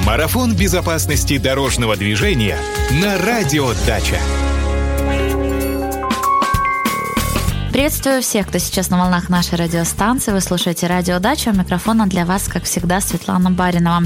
Марафон безопасности дорожного движения на Радио Дача. Приветствую всех, кто сейчас на волнах нашей радиостанции. Вы слушаете Радио Дача. У микрофона для вас, как всегда, Светлана Баринова.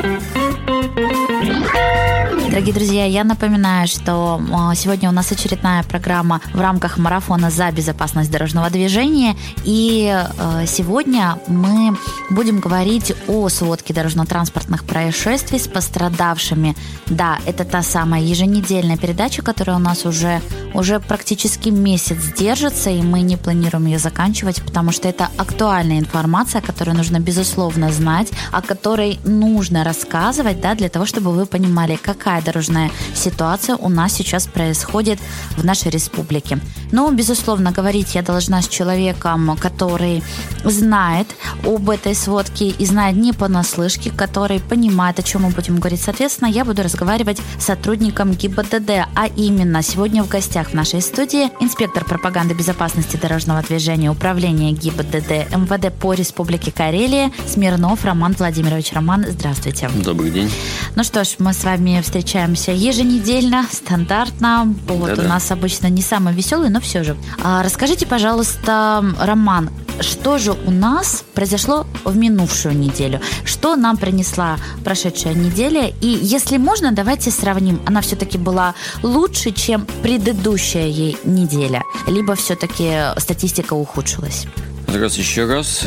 Дорогие друзья, я напоминаю, что сегодня у нас очередная программа в рамках марафона за безопасность дорожного движения. И сегодня мы будем говорить о сводке дорожно-транспортных происшествий с пострадавшими. Да, это та самая еженедельная передача, которая у нас уже практически месяц держится, и мы не планируем ее заканчивать, потому что это актуальная информация, которую нужно, безусловно, знать, о которой нужно рассказывать, да, для того, чтобы вы понимали, какая дорожная ситуация у нас сейчас происходит в нашей республике. Но, безусловно, говорить я должна с человеком, который знает об этой сводке и знает не понаслышке, который понимает, о чем мы будем говорить. Соответственно, я буду разговаривать с сотрудником ГИБДД, а именно сегодня в гостях в нашей студии инспектор пропаганды безопасности дорожного движения Управления ГИБДД МВД по Республике Карелия Смирнов Роман Владимирович. Роман, здравствуйте. Добрый день. Ну что ж, мы с вами встречаемся еженедельно, стандартно. Повод у нас обычно не самый веселый, но все же. Расскажите, пожалуйста, Роман, что же у нас произошло в минувшую неделю? Что нам принесла прошедшая неделя? И если можно, давайте сравним. Она все-таки была лучше, чем предыдущая ей неделя? Либо все-таки статистика ухудшилась? Еще раз.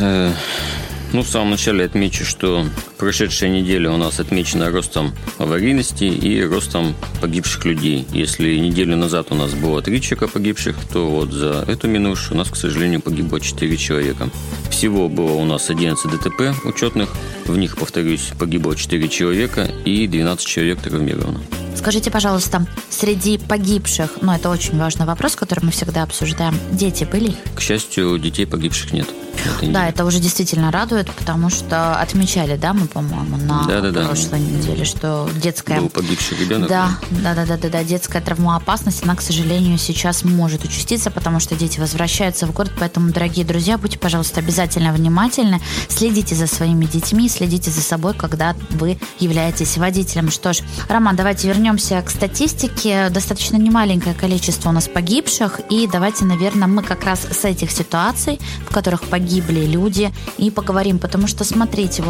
В самом начале отмечу, что прошедшая неделя у нас отмечена ростом аварийности и ростом погибших людей. Если неделю назад у нас было 3 человека погибших, то вот за эту минувшую у нас, к сожалению, погибло 4 человека. Всего было у нас 11 ДТП учетных. В них, повторюсь, погибло 4 человека и 12 человек травмировано. Скажите, пожалуйста, среди погибших, это очень важный вопрос, который мы всегда обсуждаем, дети были? К счастью, детей погибших нет. Да, это уже действительно радует, потому что отмечали, мы, по-моему, на прошлой неделе, что детская... Был погибший ребенок. Да, детская травмоопасность, она, к сожалению, сейчас может участиться, потому что дети возвращаются в город, поэтому, дорогие друзья, будьте, пожалуйста, обязательно внимательны, следите за своими детьми, следите за собой, когда вы являетесь водителем. Что ж, Роман, давайте вернемся к статистике. Достаточно немаленькое количество у нас погибших, и давайте, наверное, мы как раз с этих ситуаций, в которых погибли люди, и поговорим, потому что, смотрите,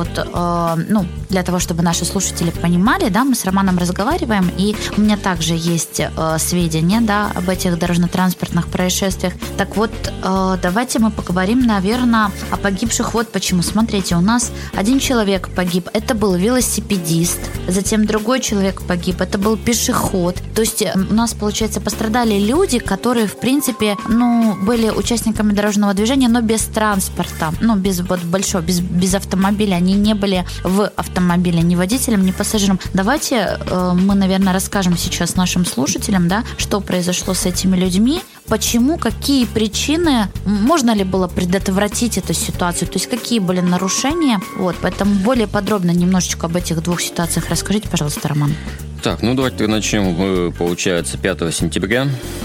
для того, чтобы наши слушатели понимали, мы с Романом разговариваем, и у меня также есть сведения, об этих дорожно-транспортных происшествиях. Так вот, давайте мы поговорим, наверное, о погибших. Вот почему. Смотрите, у нас один человек погиб, это был велосипедист, затем другой человек погиб, это был пешеход. То есть у нас, получается, пострадали люди, которые, в принципе, были участниками дорожного движения, но без транспорта, без автомобиля. Они не были в автомобиле ни водителем, ни пассажиром. Давайте мы, наверное, расскажем сейчас нашим слушателям, что произошло с этими людьми, почему, какие причины, можно ли было предотвратить эту ситуацию, то есть какие были нарушения. Поэтому более подробно немножечко об этих двух ситуациях расскажите, пожалуйста, Роман. Давайте начнем. Получается, 5 сентября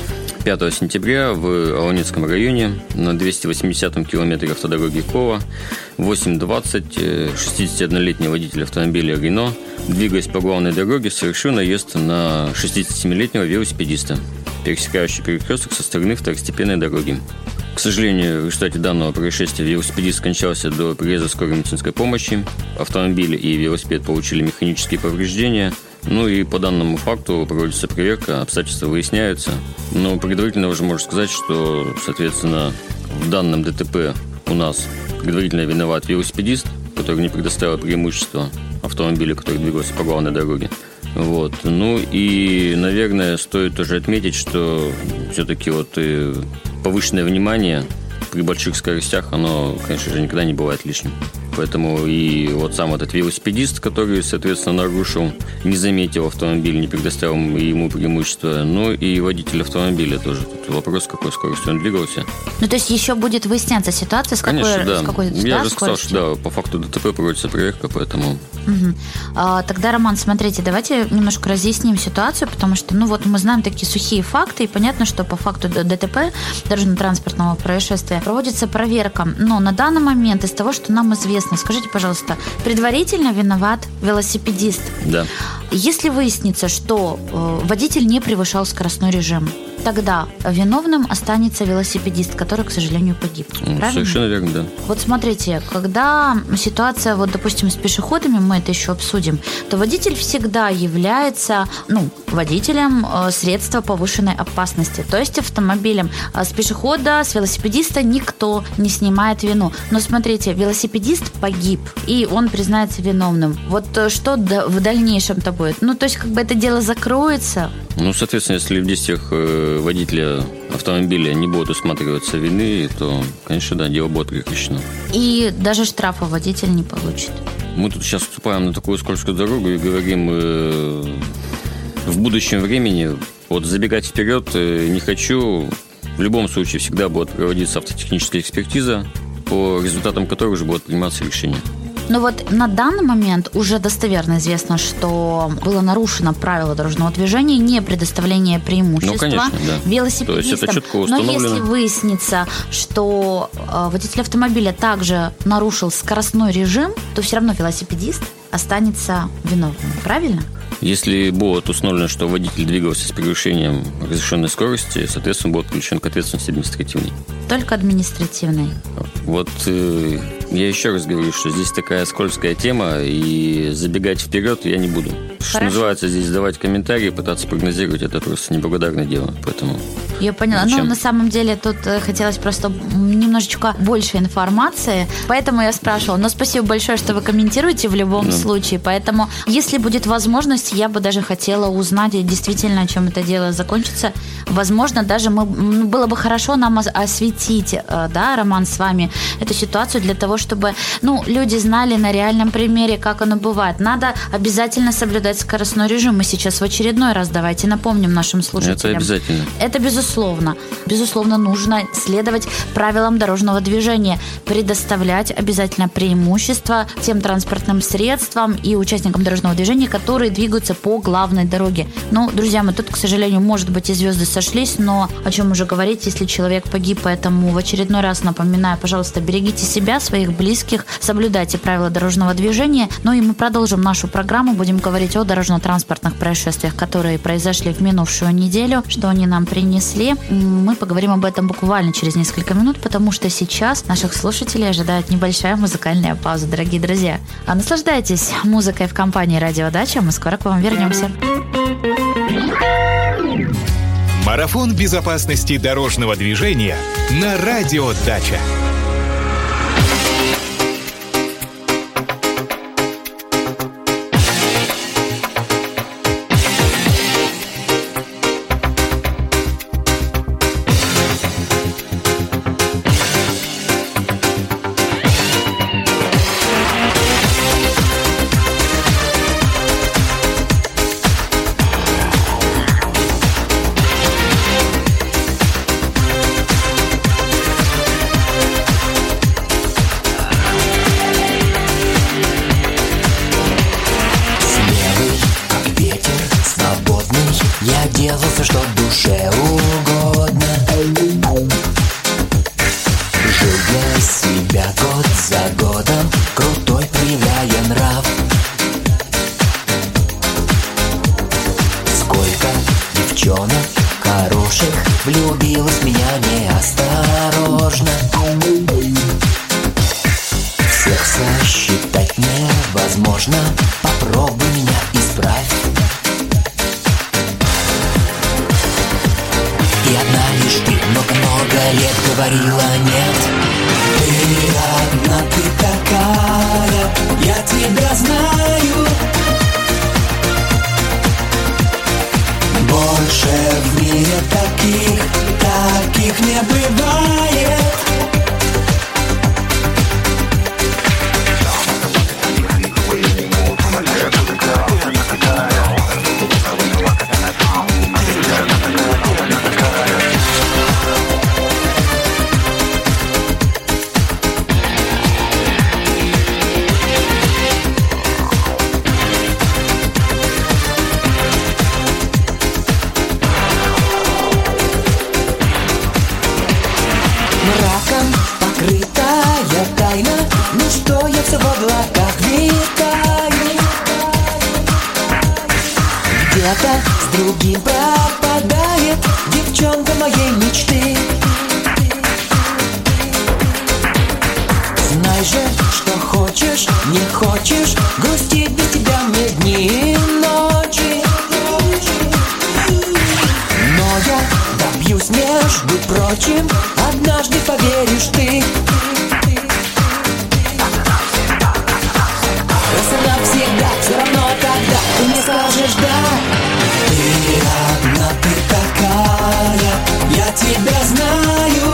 в Аланецком районе на 280-м километре автодороги Кола 8:20 61-летний водитель автомобиля «Рено», двигаясь по главной дороге, совершил наезд на 67-летнего велосипедиста, пересекающий перекресток со стороны второстепенной дороги. К сожалению, в результате данного происшествия велосипедист скончался до приезда скорой медицинской помощи. Автомобиль и велосипед получили механические повреждения. И по данному факту проводится проверка, обстоятельства выясняются. Но предварительно уже можно сказать, что, соответственно, в данном ДТП у нас предварительно виноват велосипедист, который не предоставил преимущество автомобилю, который двигался по главной дороге. И, наверное, стоит тоже отметить, что все-таки повышенное внимание при больших скоростях, оно, конечно же, никогда не бывает лишним. Поэтому и сам этот велосипедист, который, соответственно, нарушил, не заметил автомобиль, не предоставил ему преимущество, и водитель автомобиля тоже. Тут вопрос, с какой скоростью он двигался. То есть еще будет выясняться ситуация, с какой Конечно, да. С какой, Я же сказал, что по факту ДТП проводится проверка, поэтому... Тогда, Роман, смотрите, давайте немножко разъясним ситуацию, потому что, мы знаем такие сухие факты, и понятно, что по факту ДТП, дорожно-транспортного происшествия, проводится проверка. Но на данный момент из того, что нам известно, скажите, пожалуйста, предварительно виноват велосипедист? Да. Если выяснится, что водитель не превышал скоростной режим, тогда виновным останется велосипедист, который, к сожалению, погиб. Правильно? Совершенно верно, да. Вот смотрите, когда ситуация, допустим, с пешеходами, мы это еще обсудим, то водитель всегда является, водителем средства повышенной опасности, то есть автомобилем. С пешехода, с велосипедиста никто не снимает вину. Но смотрите, велосипедист погиб, и он признается виновным. Вот что в дальнейшем-то будет? То есть, это дело закроется? Соответственно, если в действиях водителя автомобиля не будут усматриваться вины, то, конечно, да, дело будет прекращено. И даже штрафа водитель не получит? Мы тут сейчас вступаем на такую скользкую дорогу и говорим в будущем времени. Забегать вперед не хочу. В любом случае всегда будет проводиться автотехническая экспертиза, по результатам которой уже будут приниматься решения. На данный момент уже достоверно известно, что было нарушено правило дорожного движения, не предоставление преимущества конечно, да. велосипедистам. То есть это четко установлено. Но если выяснится, что водитель автомобиля также нарушил скоростной режим, то все равно велосипедист останется виновным. Правильно? Если будет установлено, что водитель двигался с превышением разрешенной скорости, соответственно, будет включен к ответственности административной. Только административной. Я еще раз говорю, что здесь такая скользкая тема, и забегать вперед я не буду. Что называется, здесь давать комментарии, пытаться прогнозировать, это просто неблагодарное дело. Поэтому я поняла. На самом деле тут хотелось просто немножечко больше информации, поэтому я спрашивала. Но спасибо большое, что вы комментируете в любом случае. Поэтому, если будет возможность, я бы даже хотела узнать действительно, чем это дело закончится. Возможно, даже было бы хорошо нам осветить, Роман, с вами эту ситуацию для того, чтобы люди знали на реальном примере, как оно бывает. Надо обязательно соблюдать скоростной режим. Мы сейчас в очередной раз давайте напомним нашим слушателям. Это обязательно. Это безусловно. Безусловно, нужно следовать правилам дорожного движения, предоставлять обязательно преимущество тем транспортным средствам и участникам дорожного движения, которые двигаются по главной дороге. Друзья, мы тут, к сожалению, может быть, и звезды сошлись, но о чем уже говорить, если человек погиб, поэтому в очередной раз напоминаю, пожалуйста, берегите себя, своих близких, соблюдайте правила дорожного движения. И мы продолжим нашу программу, будем говорить о дорожно-транспортных происшествиях, которые произошли в минувшую неделю, что они нам принесли. Мы поговорим об этом буквально через несколько минут, потому что сейчас наших слушателей ожидает небольшая музыкальная пауза, дорогие друзья. Наслаждайтесь музыкой в компании «Радио Дача», мы скоро к вам вернемся. Марафон безопасности дорожного движения на Радио Дача. Влюбилась в меня неосторожно. Всех сосчитать невозможно. Попробуй меня исправь. И одна лишь ты много-много лет говорила нет. Ты одна, ты такая, я тебя знаю. Больше в мире таких не бывает. где-то с другим пропадает девчонка моей мечты. Знай же, что хочешь, не хочешь, грустить без тебя мне дни и ночи. Но я добьюсь, между прочим, однажды поверишь ты. Раз и навсегда, все равно тогда ты мне скажешь да. Ты одна, ты такая, я тебя знаю.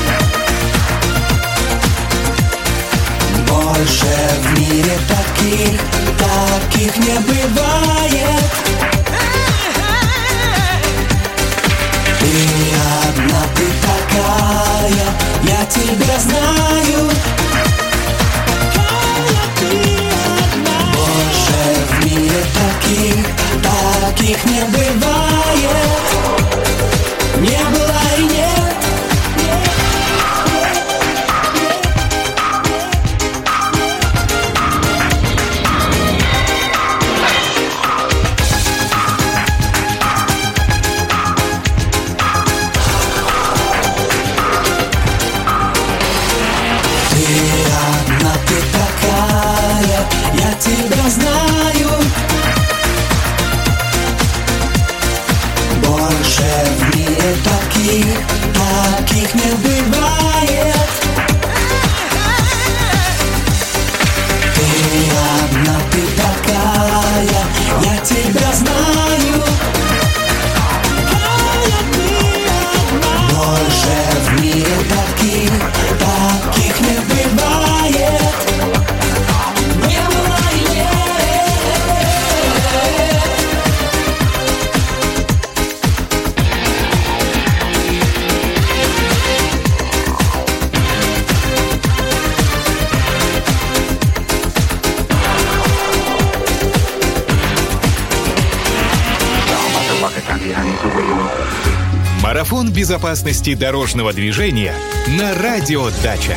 Больше в мире таких не бывает. Ты одна, ты такая, я тебя знаю. Больше в мире таких не бывает. Не было и нет. Тебя знаю. Больше в мире таких не бывает. Ты одна, ты такая, я тебя знаю. Больше в мире таких не бывает. Марафон безопасности дорожного движения на Радио Дача.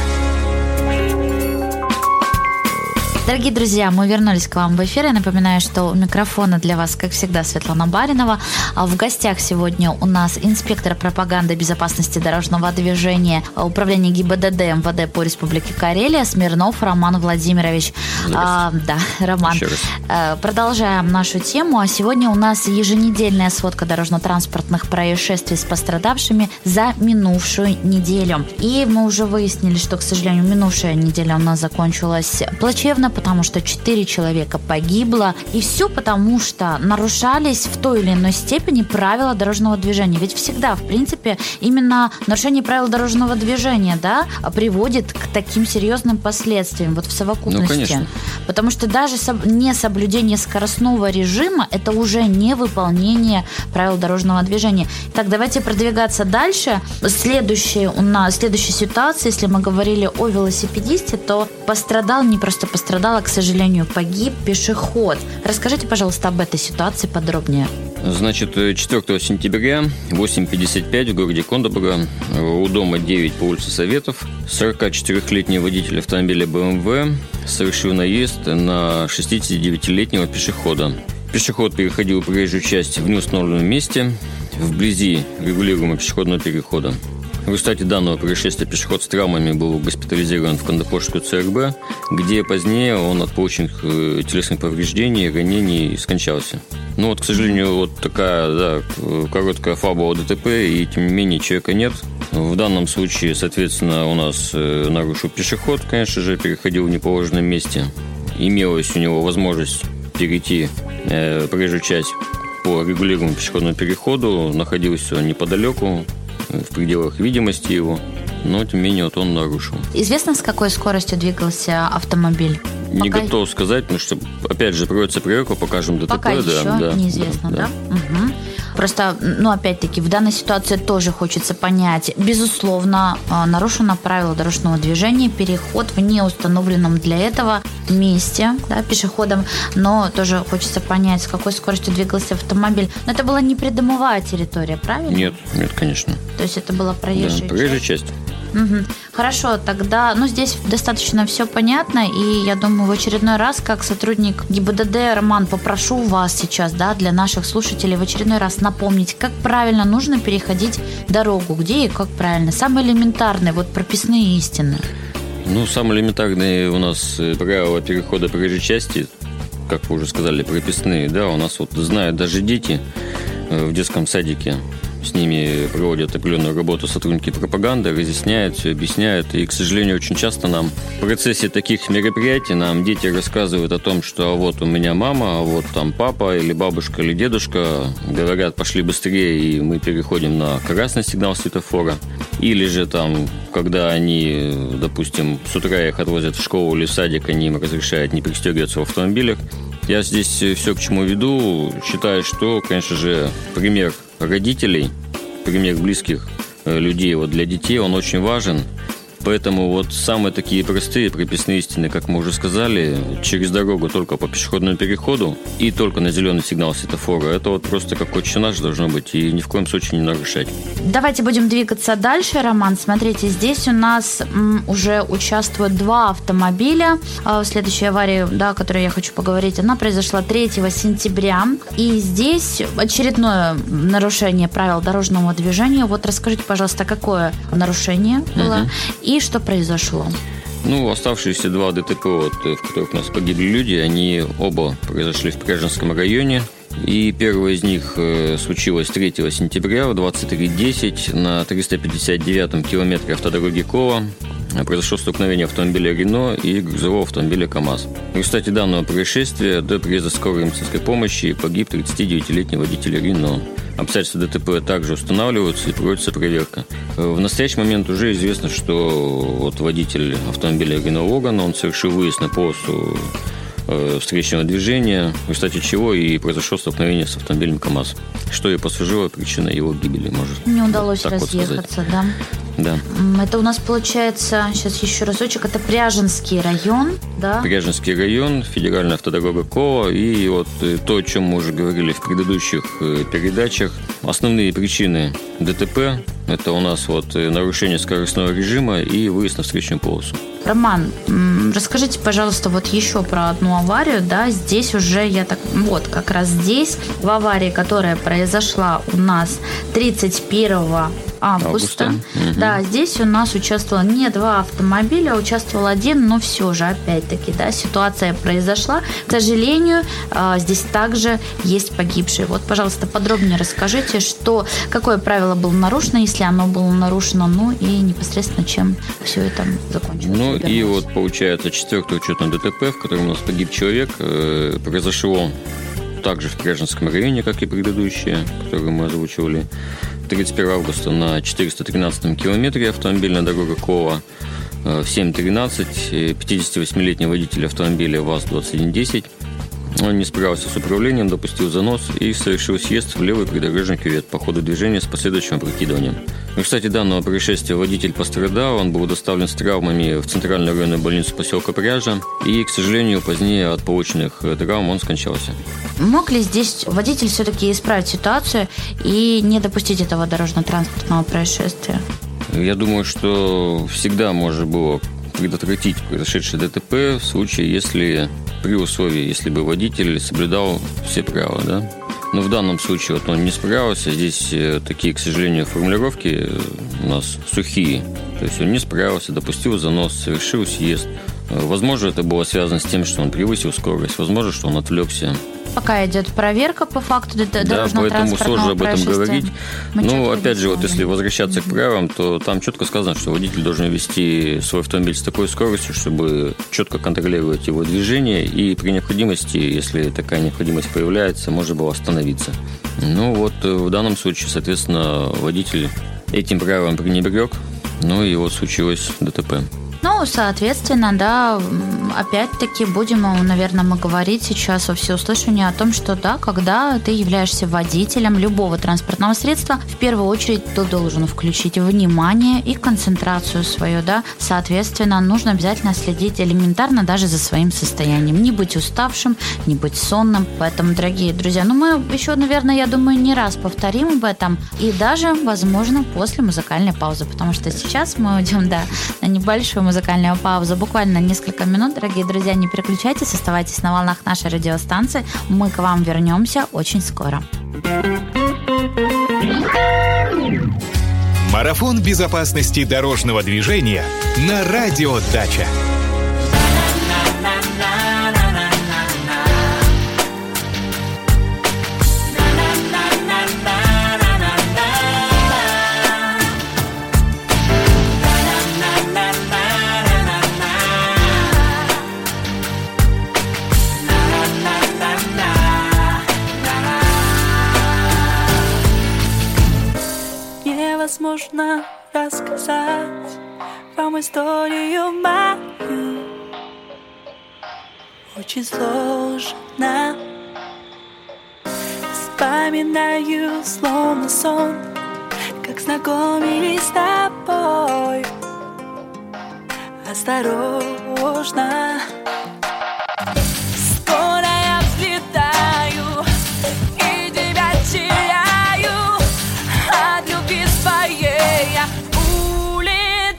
Дорогие друзья, мы вернулись к вам в эфир. Я напоминаю, что у микрофона для вас, как всегда, Светлана Баринова. А в гостях сегодня у нас инспектор пропаганды безопасности дорожного движения Управления ГИБДД МВД по Республике Карелия Смирнов Роман Владимирович. Да, Роман. Продолжаем нашу тему. А сегодня у нас еженедельная сводка дорожно-транспортных происшествий с пострадавшими за минувшую неделю. И мы уже выяснили, что, к сожалению, минувшая неделя у нас закончилась плачевно, потому что 4 человека погибло. И все потому, что нарушались в той или иной степени правила дорожного движения. Ведь всегда, в принципе, именно нарушение правил дорожного движения, да, приводит к таким серьезным последствиям вот в совокупности. Ну, конечно. Потому что даже несоблюдение скоростного режима – это уже не выполнение правил дорожного движения. Так, давайте продвигаться дальше. Следующая ситуация, если мы говорили о велосипедисте, то не просто пострадал, а, к сожалению, погиб пешеход. Расскажите, пожалуйста, об этой ситуации подробнее. Значит, 4 сентября, 8:55 в городе Кондобога, у дома 9 по улице Советов, 44-летний водитель автомобиля BMW совершил наезд на 69-летнего пешехода. Пешеход переходил проезжую часть в неустановленном месте вблизи регулируемого пешеходного перехода. В результате данного происшествия пешеход с травмами был госпитализирован в Кондопольскую ЦРБ, где позднее он от полученных телесных повреждений, ранений скончался. Ну вот, к сожалению, вот такая короткая фабула ДТП, и тем не менее человека нет. В данном случае, соответственно, у нас нарушил пешеход, конечно же, переходил в неположенном месте. Имелась у него возможность перейти проезжую часть по регулируемому пешеходному переходу, находился он неподалеку, в пределах видимости его, но тем не менее вот он нарушил. Известно, с какой скоростью двигался автомобиль? Не готов сказать, потому что, опять же, проводится проверка по каждому ДТП. Пока еще неизвестно, да? Угу. Просто, опять-таки, в данной ситуации тоже хочется понять. Безусловно, нарушено правило дорожного движения, переход в неустановленном для этого месте, да, пешеходом, но тоже хочется понять, с какой скоростью двигался автомобиль. Но это была не придомовая территория, правильно? Нет, конечно. То есть это была проезжая часть? Проезжая часть. Хорошо, тогда, здесь достаточно все понятно, и я думаю, в очередной раз, как сотрудник ГИБДД, Роман, попрошу вас сейчас, для наших слушателей в очередной раз напомнить, как правильно нужно переходить дорогу, где и как правильно. Самые элементарные, прописные истины. Самые элементарные у нас правила перехода проезжей части, как вы уже сказали, прописные, у нас знают даже дети в детском садике. С ними проводят определенную работу сотрудники пропаганды, разъясняют, все объясняют. И, к сожалению, очень часто нам в процессе таких мероприятий нам дети рассказывают о том, что вот у меня мама, а вот там папа или бабушка или дедушка. Говорят, пошли быстрее, и мы переходим на красный сигнал светофора. Или же там, когда они, допустим, с утра их отвозят в школу или в садик, они им разрешают не пристегиваться в автомобилях. Я здесь все к чему веду. Считаю, что, конечно же, пример родителей, пример близких людей для детей, он очень важен. Поэтому самые такие простые прописные истины, как мы уже сказали, через дорогу только по пешеходному переходу и только на зеленый сигнал светофора. Это просто как отче наш должно быть, и ни в коем случае не нарушать. Давайте будем двигаться дальше, Роман. Смотрите, здесь у нас уже участвуют 2 автомобиля. Следующая авария, о которой я хочу поговорить, она произошла 3 сентября. И здесь очередное нарушение правил дорожного движения. Расскажите, пожалуйста, какое нарушение было и что произошло? Оставшиеся 2 ДТП, в которых у нас погибли люди, они оба произошли в Пряженском районе. И первое из них случилось 3 сентября в 23:10 на 359-м километре автодороги Кова. Произошло столкновение автомобиля «Рено» и грузового автомобиля «КамАЗ». В результате данного происшествия до приезда скорой медицинской помощи погиб 39-летний водитель «Рено». Обстоятельства ДТП также устанавливаются и проводится проверка. В настоящий момент уже известно, что водитель автомобиля «Рено Логан», он совершил выезд на полосу встречного движения, в результате чего и произошло столкновение с автомобилем КамАЗ, что и послужило причиной его гибели, может. Не удалось разъехаться, Да. Это у нас получается, сейчас еще разочек, это Пряженский район, да? Пряженский район, федеральная автодорога Кова. И то, о чем мы уже говорили в предыдущих передачах. Основные причины ДТП – это у нас нарушение скоростного режима и выезд на встречную полосу. Роман, расскажите, пожалуйста, еще про одну аварию, здесь уже как раз здесь, в аварии, которая произошла у нас 31 августа. Да, здесь у нас участвовало не 2 автомобиля, а участвовал 1, но все же, опять-таки, ситуация произошла. К сожалению, здесь также есть погибшие. Пожалуйста, подробнее расскажите, какое правило было нарушено, если оно было нарушено, и непосредственно чем все это закончилось. Получается, 4-е учетное ДТП, в котором у нас погиб человек, произошло также в Пряженском районе, как и предыдущие, которые мы озвучивали. 31 августа на 413-м километре автомобильная дорога Кова. В 7:13 58-летний водитель автомобиля ВАЗ-2110. Он не справился с управлением, допустил занос и совершил съезд в левый придорожный кювет по ходу движения с последующим опрокидыванием. В результате данного происшествия водитель пострадал, он был доставлен с травмами в Центральную районную больницу поселка Пряжа, и, к сожалению, позднее от полученных травм он скончался. Мог ли здесь водитель все-таки исправить ситуацию и не допустить этого дорожно-транспортного происшествия? Я думаю, что всегда можно было предотвратить произошедшее ДТП в случае, при условии, если бы водитель соблюдал все правила, Но в данном случае он не справился. Здесь такие, к сожалению, формулировки у нас сухие. То есть он не справился, допустил занос, совершил съезд. Возможно, это было связано с тем, что он превысил скорость. Возможно, что он отвлекся. Пока идет проверка по факту дорожно-транспортного поэтому сложно об этом говорить. Опять же, если возвращаться к правилам, то там четко сказано, что водитель должен вести свой автомобиль с такой скоростью, чтобы четко контролировать его движение, и при необходимости, если такая необходимость появляется, можно было остановиться. В данном случае, соответственно, водитель этим правилам пренебрег, и случилось ДТП. Ну, соответственно, да, опять-таки будем, наверное, мы говорить сейчас во всеуслышание о том, что да, когда ты являешься водителем любого транспортного средства, в первую очередь ты должен включить внимание и концентрацию свою, да. Соответственно, нужно обязательно следить элементарно даже за своим состоянием. Не быть уставшим, не быть сонным. Поэтому, дорогие друзья, мы еще, наверное, я думаю, не раз повторим об этом. И даже, возможно, после музыкальной паузы. Потому что сейчас мы уйдем, да, на небольшую музыкальную паузу. Буквально несколько минут. Дорогие друзья, не переключайтесь, оставайтесь на волнах нашей радиостанции. Мы к вам вернемся очень скоро. Марафон безопасности дорожного движения на Радио Дача. Невозможно рассказать вам историю мою. Очень сложно. Вспоминаю словно сон, как знакомились с тобой. Осторожно. Скоро я взлетаю и тебя теряю. От любви своей я улетаю.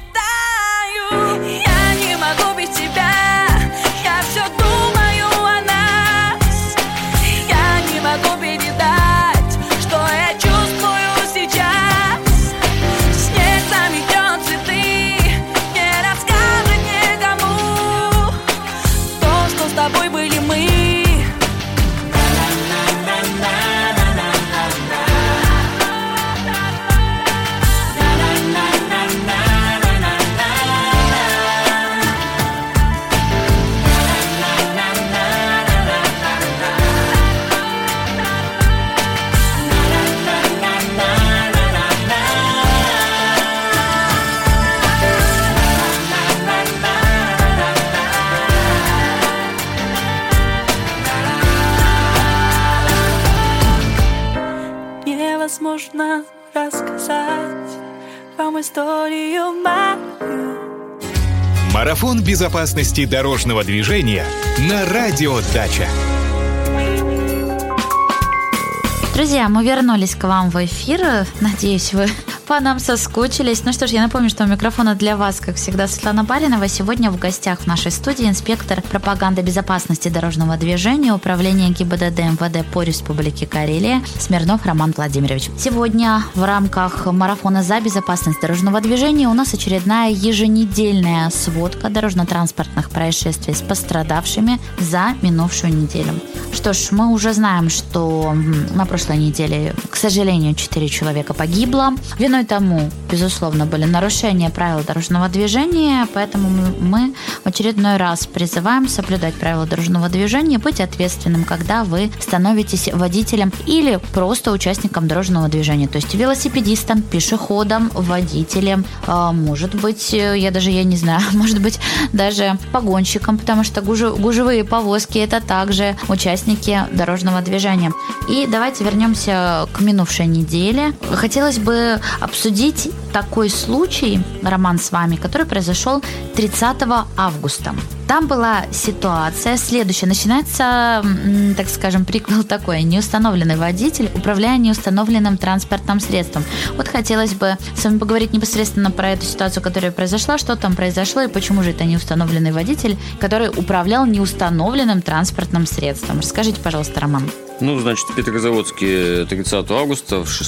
Я не могу без тебя. Я все думаю о нас. Я не могу передать, что я чувствую сейчас. Снег заметет цветы, не расскажет никому то, что с тобой были мы. Невозможно рассказать вам историю мою. Марафон безопасности дорожного движения на Радио Дача. Друзья, мы вернулись к вам в эфир. Надеюсь, вы по нам соскучились. Ну что ж, я напомню, что у микрофона для вас, как всегда, Светлана Баринова. Сегодня в гостях в нашей студии инспектор пропаганды безопасности дорожного движения Управления ГИБДД МВД по Республике Карелия Смирнов Роман Владимирович. Сегодня в рамках марафона за безопасность дорожного движения у нас очередная еженедельная сводка дорожно-транспортных происшествий с пострадавшими за минувшую неделю. Что ж, мы уже знаем, что на прошлой неделе, к сожалению, 4 человека погибло. Виной тому, безусловно, были нарушения правил дорожного движения, поэтому мы в очередной раз призываем соблюдать правила дорожного движения, быть ответственным, когда вы становитесь водителем или просто участником дорожного движения, то есть велосипедистом, пешеходом, водителем, может быть, я не знаю, может быть, даже погонщиком, потому что гужевые повозки – это также участники дорожного движения. И давайте вернемся к минувшей неделе. Хотелось бы обсудить такой случай, Роман, с вами, который произошел 30 августа. Там была ситуация следующая. Начинается, так скажем, приквел такой. Неустановленный водитель, управляя неустановленным транспортным средством. Вот хотелось бы с вами поговорить непосредственно про эту ситуацию, которая произошла, что там произошло и почему же это неустановленный водитель, который управлял неустановленным транспортным средством. Расскажите, пожалуйста, Роман. Значит, в Петрозаводске 30 августа в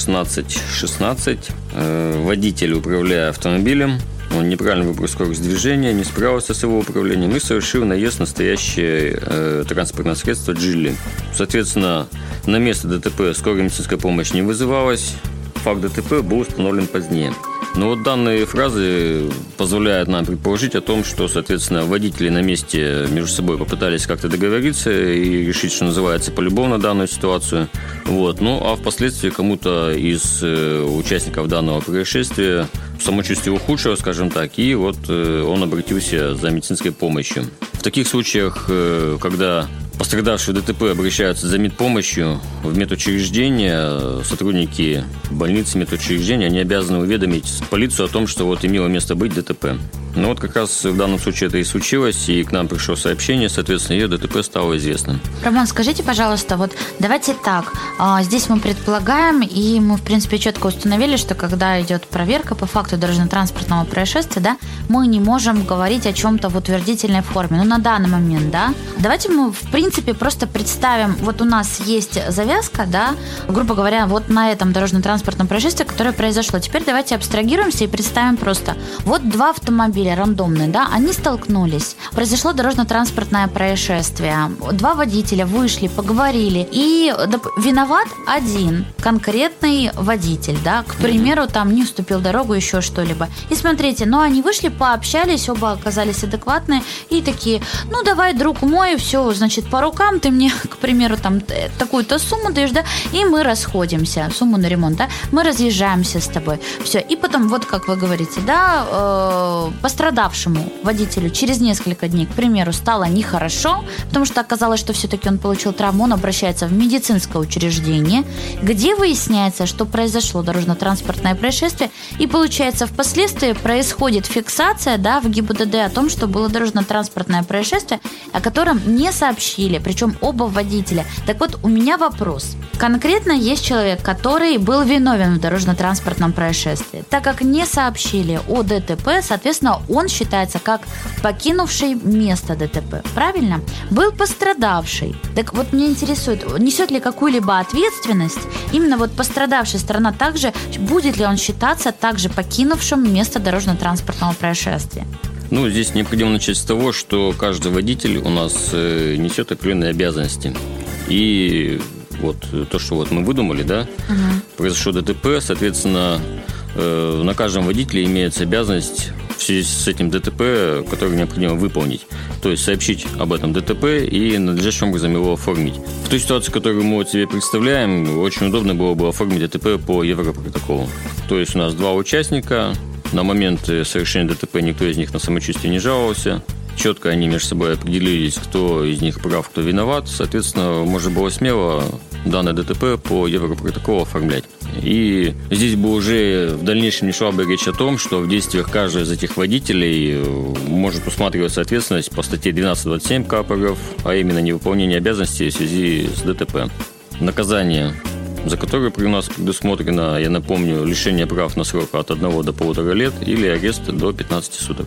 16:16 водитель, управляя автомобилем, он неправильно выбрал скорость движения, не справился с его управлением и совершил наезд на настоящее транспортное средство «Джили». Соответственно, на место ДТП скорая медицинская помощь не вызывалась. Факт ДТП был установлен позднее. Но вот данные фразы позволяют нам предположить о том, что, соответственно, водители на месте между собой попытались как-то договориться и решить, что называется, полюбовно данную ситуацию. Вот. Ну, а впоследствии кому-то из участников данного происшествия самочувствие ухудшилось, скажем так, и вот он обратился за медицинской помощью. В таких случаях, когда пострадавшие в ДТП обращаются за медпомощью в медучреждение, сотрудники больницы, медучреждения, они обязаны уведомить полицию о том, что вот имело место быть ДТП. Но вот как раз в данном случае это и случилось, и к нам пришло сообщение, соответственно, ее ДТП стало известным. Роман, скажите, пожалуйста, вот давайте так, здесь мы предполагаем, и мы, в принципе, четко установили, что когда идет проверка по факту дорожно-транспортного происшествия, да, мы не можем говорить о чем-то в утвердительной форме. Ну, на данный момент, да. Давайте мы, в принципе, просто представим, вот у нас есть завязка, да, грубо говоря, вот на этом дорожно-транспортном происшествии, которое произошло. Теперь давайте абстрагируемся и представим просто, вот два автомобиля рандомные, да, они столкнулись. Произошло дорожно-транспортное происшествие. Два водителя вышли, поговорили, и виноват один конкретный водитель, да, к примеру, там не уступил дорогу, еще что-либо. И смотрите, ну, они вышли, пообщались, оба оказались адекватные, и такие, ну, давай, друг мой, все, значит, по рукам, ты мне, к примеру, там, такую-то сумму даешь, да, и мы расходимся, сумму на ремонт, да, мы разъезжаемся с тобой. Все, и потом, вот как вы говорите, да, пострадавшему водителю через несколько дней, к примеру, стало нехорошо, потому что оказалось, что все-таки он получил травму, он обращается в медицинское учреждение, где выясняется, что произошло дорожно-транспортное происшествие, и получается, впоследствии происходит фиксация, да, в ГИБДД о том, что было дорожно-транспортное происшествие, о котором не сообщили, причем оба водителя. Так вот, у меня вопрос. Конкретно есть человек, который был виновен в дорожно-транспортном происшествии. Так как не сообщили о ДТП, соответственно, он считается как покинувший место ДТП. Правильно? Был пострадавший. Так вот, меня интересует, несет ли какую-либо ответственность именно вот пострадавшая сторона, также будет ли он считаться также покинувшим место дорожно-транспортного происшествия? Ну, здесь необходимо начать с того, что каждый водитель у нас несет определенные обязанности. И вот то, что вот мы выдумали, да, произошло ДТП, соответственно, на каждом водителе имеется обязанность в связи с этим ДТП, который необходимо выполнить. То есть сообщить об этом ДТП и надлежащим образом его оформить. В той ситуации, которую мы себе представляем, очень удобно было бы оформить ДТП по Европротоколу. То есть у нас два участника. На момент совершения ДТП никто из них на самочувствие не жаловался. Четко они между собой определились, кто из них прав, кто виноват. Соответственно, можно было смело данное ДТП по Европротоколу оформлять. И здесь бы уже в дальнейшем не шла бы речь о том, что в действиях каждого из этих водителей может усматриваться ответственность по статье 12.27 КП РФ, а именно невыполнение обязанностей в связи с ДТП. Наказание, за которое при нас предусмотрено, я напомню, лишение прав на срок от 1 до 1,5 лет или арест до 15 суток.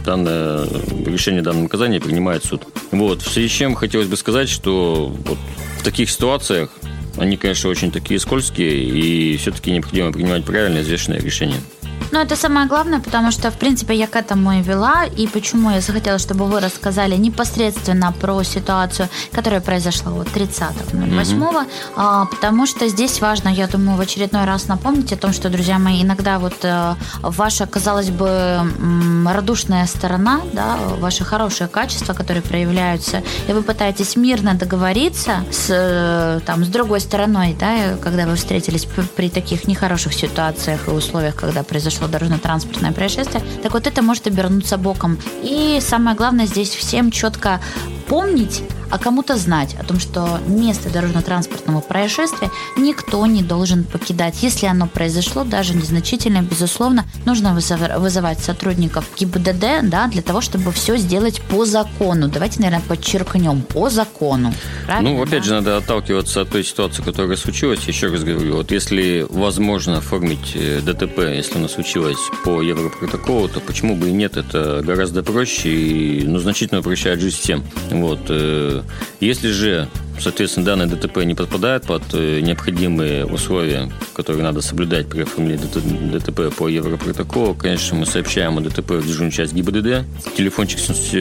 Решение данного наказания принимает суд. Вот. В связи с чем хотелось бы сказать, что вот в таких ситуациях они, конечно, очень такие скользкие, и все-таки необходимо принимать правильное, взвешенное решение. Ну, это самое главное, потому что, в принципе, я к этому и вела, и почему я захотела, чтобы вы рассказали непосредственно про ситуацию, которая произошла вот 30.08, потому что здесь важно, я думаю, в очередной раз напомнить о том, что, друзья мои, иногда вот ваша, казалось бы, радушная сторона, да, ваши хорошие качества, которые проявляются, и вы пытаетесь мирно договориться с другой стороной, да, когда вы встретились при таких нехороших ситуациях и условиях, когда произошло дорожно-транспортное происшествие, так вот это может обернуться боком. И самое главное здесь всем четко помнить, а кому-то знать о том, что место дорожно-транспортного происшествия никто не должен покидать. Если оно произошло, даже незначительно, безусловно, нужно вызывать сотрудников ГИБДД, да, для того, чтобы все сделать по закону. Давайте, наверное, подчеркнем, по закону. Правильно? Ну, опять же, надо отталкиваться от той ситуации, которая случилась. Еще раз говорю, вот если возможно оформить ДТП, если оно случилось по Европротоколу, то почему бы и нет? Это гораздо проще и значительно упрощает жизнь всем. Вот. Если же, соответственно, данное ДТП не подпадает под необходимые условия, которые надо соблюдать при оформлении ДТП по Европротоколу, конечно, мы сообщаем о ДТП в дежурную часть ГИБДД. Телефончик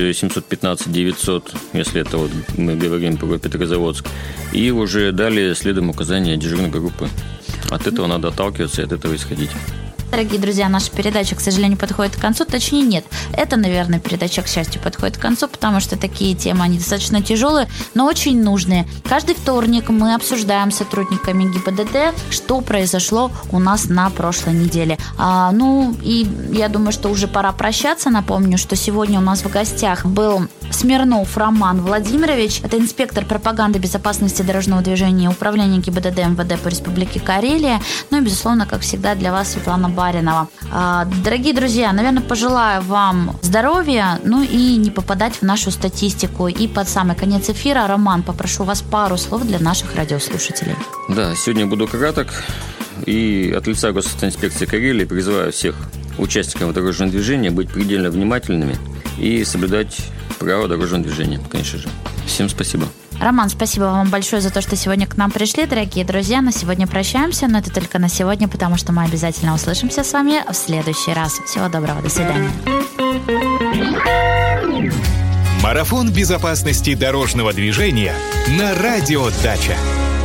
715-900, если это вот мы говорим про Петрозаводск. И уже далее следуем указания дежурной группы. От этого надо отталкиваться и от этого исходить. Дорогие друзья, наша передача, к сожалению, подходит к концу. Точнее, нет. Это, наверное, передача, к счастью, подходит к концу, потому что такие темы, они достаточно тяжелые, но очень нужные. Каждый вторник мы обсуждаем с сотрудниками ГИБДД, что произошло у нас на прошлой неделе. И я думаю, что уже пора прощаться. Напомню, что сегодня у нас в гостях был Смирнов Роман Владимирович. Это инспектор пропаганды безопасности дорожного движения Управления ГИБДД МВД по Республике Карелия. Ну и, безусловно, как всегда, для вас Светлана Баринова. Дорогие друзья, наверное, пожелаю вам здоровья, ну и не попадать в нашу статистику. И под самый конец эфира, Роман, попрошу вас пару слов для наших радиослушателей. Да, сегодня буду краток. И от лица Госавтоинспекции Карелии призываю всех участников дорожного движения быть предельно внимательными и соблюдать правила дорожного движения, конечно же. Всем спасибо. Роман, спасибо вам большое за то, что сегодня к нам пришли. Дорогие друзья, на сегодня прощаемся, но это только на сегодня, потому что мы обязательно услышимся с вами в следующий раз. Всего доброго, до свидания. Марафон безопасности дорожного движения на Радио Дача.